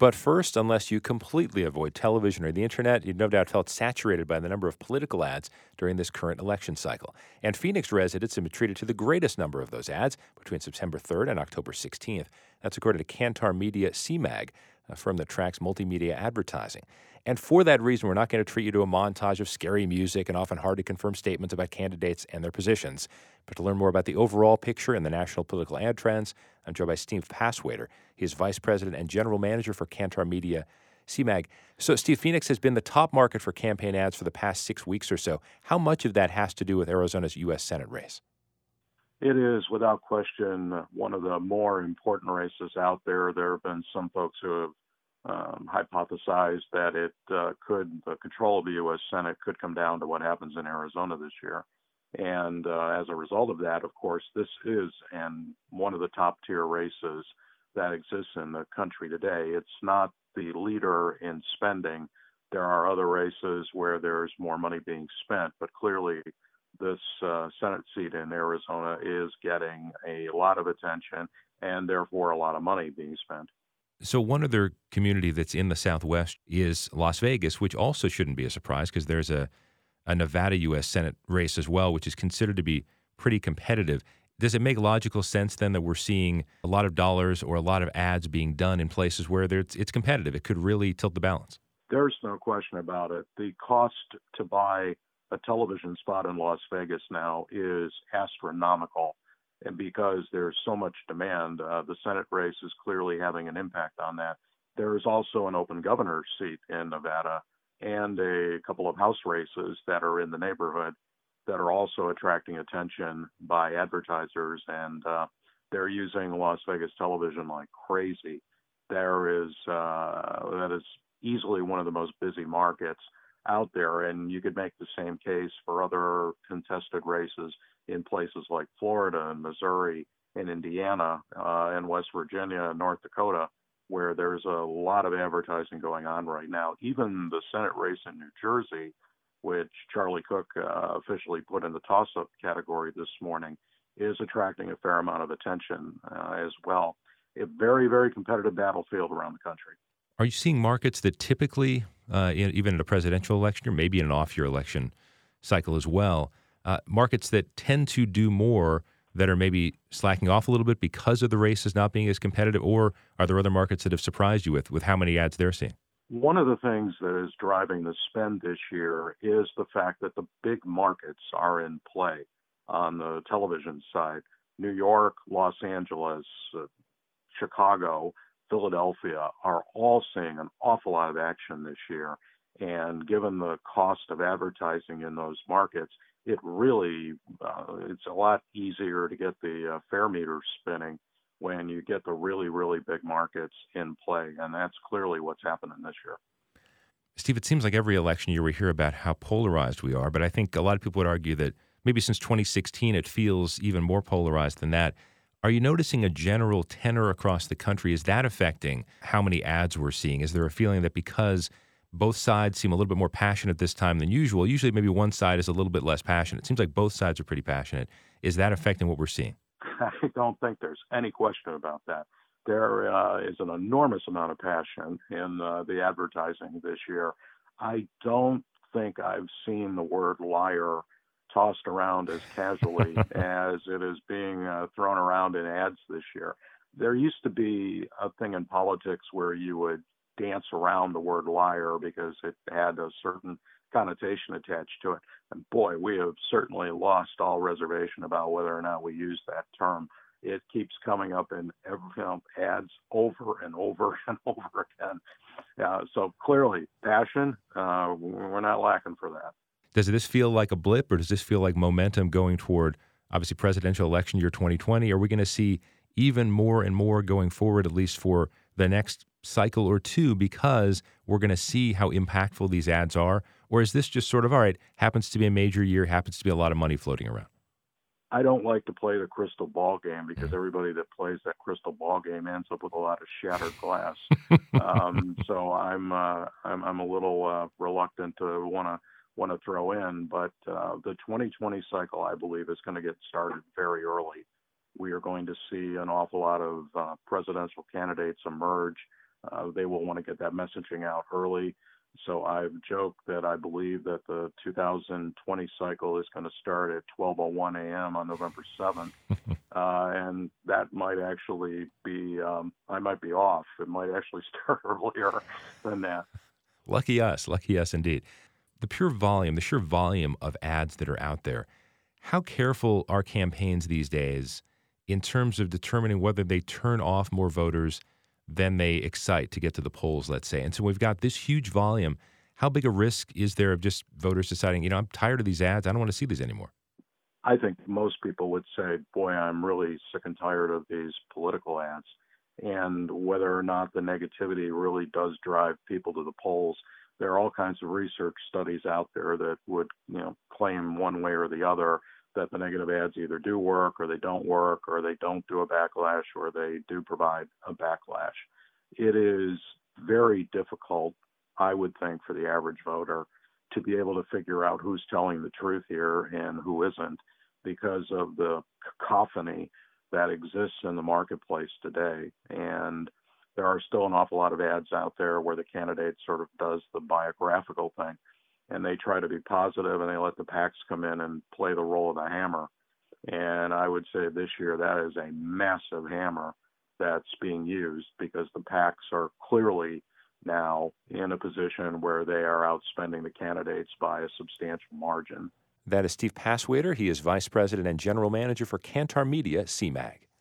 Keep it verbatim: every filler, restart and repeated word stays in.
But first, unless you completely avoid television or the internet, you've no doubt felt saturated by the number of political ads during this current election cycle. And Phoenix residents have been treated to the greatest number of those ads between September third and October sixteenth. That's according to Kantar Media C MAG, a firm that tracks multimedia advertising. And for that reason, we're not going to treat you to a montage of scary music and often hard to confirm statements about candidates and their positions. But to learn more about the overall picture and the national political ad trends, I'm joined by Steve Passwaiter. He is Vice President and General Manager for Kantar Media C MAG. So, Steve, Phoenix has been the top market for campaign ads for the past six weeks or so. How much of that has to do with Arizona's U S Senate race? It is, without question, one of the more important races out there. There have been some folks who have um, hypothesized that it uh, could, the control of the U S Senate could come down to what happens in Arizona this year. And uh, as a result of that, of course, this is and one of the top tier races that exists in the country today. It's not the leader in spending. There are other races where there's more money being spent, but clearly this uh, Senate seat in Arizona is getting a lot of attention and therefore a lot of money being spent. So one other community that's in the Southwest is Las Vegas, which also shouldn't be a surprise because there's a, a Nevada U S Senate race as well, which is considered to be pretty competitive. Does it make logical sense then that we're seeing a lot of dollars or a lot of ads being done in places where it's, it's competitive? It could really tilt the balance. There's no question about it. The cost to buy a television spot in Las Vegas now is astronomical. And because there's so much demand, uh, the Senate race is clearly having an impact on that. There is also an open governor's seat in Nevada and a couple of House races that are in the neighborhood that are also attracting attention by advertisers, and uh, they're using Las Vegas television like crazy. There is, uh, that is easily one of the most busy markets out there, and you could make the same case for other contested races in places like Florida and Missouri and Indiana uh, and West Virginia and North Dakota, where there's a lot of advertising going on right now. Even the Senate race in New Jersey, which Charlie Cook uh, officially put in the toss-up category this morning, is attracting a fair amount of attention uh, as well. A very, very competitive battlefield around the country. Are you seeing markets that typically, uh, in, even in a presidential election or maybe in an off-year election cycle as well, uh, markets that tend to do more that are maybe slacking off a little bit because of the races not being as competitive, or are there other markets that have surprised you with, with how many ads they're seeing? One of the things that is driving the spend this year is the fact that the big markets are in play on the television side. New York, Los Angeles, uh, Chicago, Philadelphia are all seeing an awful lot of action this year. And given the cost of advertising in those markets, it really, uh, it's a lot easier to get the uh, fare meter spinning when you get the really, really big markets in play. And that's clearly what's happening this year. Steve, it seems like every election year we hear about how polarized we are, but I think a lot of people would argue that maybe since twenty sixteen it feels even more polarized than that. Are you noticing a general tenor across the country? Is that affecting how many ads we're seeing? Is there a feeling that because both sides seem a little bit more passionate this time than usual, usually maybe one side is a little bit less passionate? It seems like both sides are pretty passionate. Is that affecting what we're seeing? I don't think there's any question about that. There uh, is an enormous amount of passion in uh, the advertising this year. I don't think I've seen the word liar tossed around as casually as it is being uh, thrown around in ads this year. There used to be a thing in politics where you would dance around the word liar because it had a certain connotation attached to it. And boy, we have certainly lost all reservation about whether or not we use that term. It keeps coming up in every, you know, ads over and over and over again. Uh, so clearly, passion, uh, we're not lacking for that. Does this feel like a blip, or does this feel like momentum going toward, obviously, presidential election year twenty twenty? Are we going to see even more and more going forward, at least for the next cycle or two, because we're going to see how impactful these ads are? Or is this just sort of, all right, happens to be a major year, happens to be a lot of money floating around? I don't like to play the crystal ball game because everybody that plays that crystal ball game ends up with a lot of shattered glass. um, so I'm, uh, I'm I'm a little uh, reluctant to want to want to throw in, but uh, the twenty twenty cycle, I believe, is going to get started very early. We are going to see an awful lot of uh, presidential candidates emerge Uh, they will want to get that messaging out early. So I've joked that I believe that the two thousand twenty cycle is going to start at twelve oh one a.m. on November seventh. Uh, and that might actually be, um, I might be off. It might actually start earlier than that. Lucky us. Lucky us indeed. The pure volume, the sheer volume of ads that are out there, how careful are campaigns these days in terms of determining whether they turn off more voters than they excite to get to the polls, let's say? And so we've got this huge volume. How big a risk is there of just voters deciding, you know, I'm tired of these ads. I don't want to see these anymore? I think most people would say, boy, I'm really sick and tired of these political ads. And whether or not the negativity really does drive people to the polls, there are all kinds of research studies out there that would, you know, claim one way or the other that the negative ads either do work or they don't work or they don't do a backlash or they do provide a backlash. It is very difficult, I would think, for the average voter to be able to figure out who's telling the truth here and who isn't because of the cacophony that exists in the marketplace today. And there are still an awful lot of ads out there where the candidate sort of does the biographical thing and they try to be positive and they let the PACs come in and play the role of the hammer. And I would say this year that is a massive hammer that's being used because the PACs are clearly now in a position where they are outspending the candidates by a substantial margin. That is Steve Passwaiter. He is Vice President and General Manager for Kantar Media, C MAG.